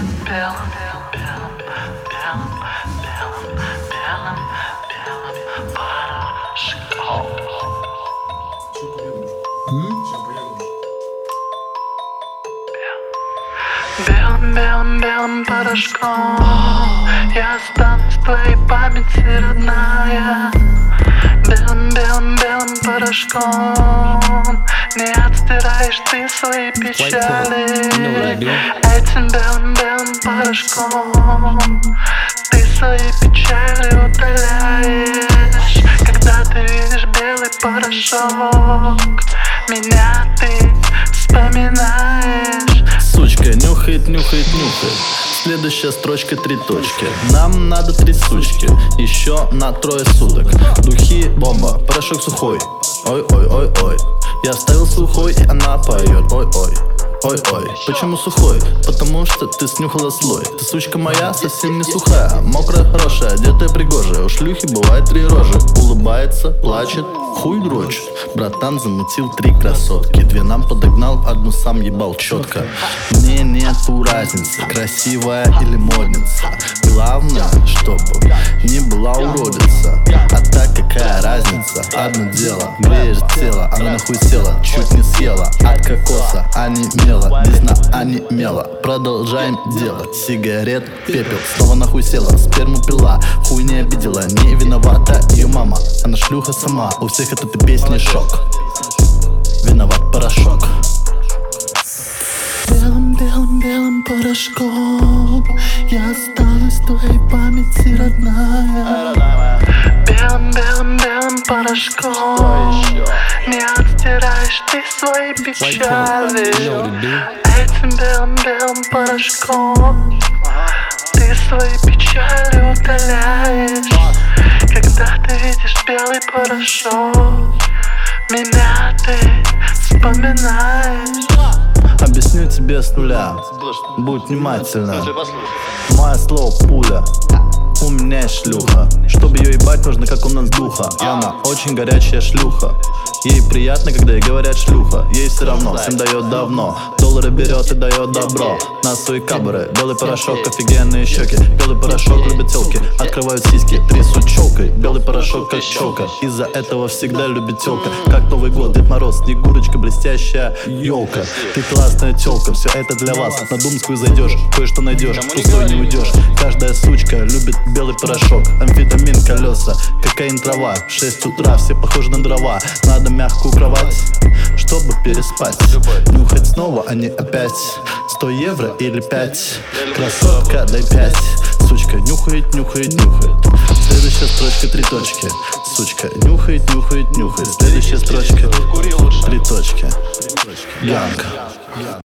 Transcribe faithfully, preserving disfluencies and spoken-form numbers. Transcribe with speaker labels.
Speaker 1: белым, белым, белым, белым, белым, белым порошком. Белым, белым, белым порошком я останусь в твоей памяти, родная. Белым, белым, белым порошком не отстираешь ты свои печали. Этим белым, белым порошком ты свои печали удаляешь. Когда ты видишь белый порошок, меня ты вспоминаешь.
Speaker 2: Сучка нюхает, нюхает, нюхает. Следующая строчка три точки. Нам надо три сучки, еще на трое суток. Духи бомба, порошок сухой. Ой-ой-ой-ой. Я оставил сухой, и она поет. Ой-ой. Ой-ой, почему сухой? Потому что ты снюхала слой. Ты сучка моя, совсем не сухая, мокрая, хорошая, одетая, пригожая. У шлюхи бывает три рожи. Улыбается, плачет, хуй дрочит. Братан замутил три красотки. Две нам подогнал, одну сам ебал четко. Мне нету разницы, красивая или модница. Главное, чтобы не была уродица. А так какая разница? Одно дело, греешь тело, она нахуй села, чуть не съела. От кокоса, а не мела. Десна, а не мела. Продолжаем делать. Сигарет, пепел, снова нахуй села. Сперму пила, хуй не обидела. Не виновата ее мама, она шлюха сама. У всех от этой песни шок. Виноват порошок. Белым, белым, белым порошком я останусь в твоей памяти, родная.
Speaker 1: Белым, белым, белым порошком не отстираешь ты свои печали. Этим белым, белым порошком ты свои печали удаляешь. Когда ты видишь белый порошок, меня ты вспоминаешь.
Speaker 2: Объясню тебе с нуля, будь внимательна. Мое слово пуля, у меня есть шлюха. Чтобы ее ебать, нужно как у нас духа. Она очень горячая шлюха. Ей приятно, когда ей говорят шлюха. Ей все равно, всем дает давно. Доллары берет и дает добро. На свои кабры, белый порошок, офигенные щеки. Белый порошок любят телки, открывают сиськи, трясут челкой. Белый порошок как челка, из-за этого всегда любит телка. Как Новый год, Дед Мороз, Снегурочка, блестящая елка. Ты классная телка, все это для вас. На Думскую зайдешь, кое-что найдешь, пустой не уйдешь. Каждая сучка любит белый порошок. Амфетамин, колеса, кокаин, трава. В шесть утра все похожи на дрова. Надо мягкую кровать, чтобы переспать. Нюхать снова, а не опять. Сто евро или пять. Красотка, дай пять. Сучка нюхает, нюхает, нюхает. Следующая строчка три точки. Сучка нюхает, нюхает, нюхает. Следующая строчка три точки. Янг.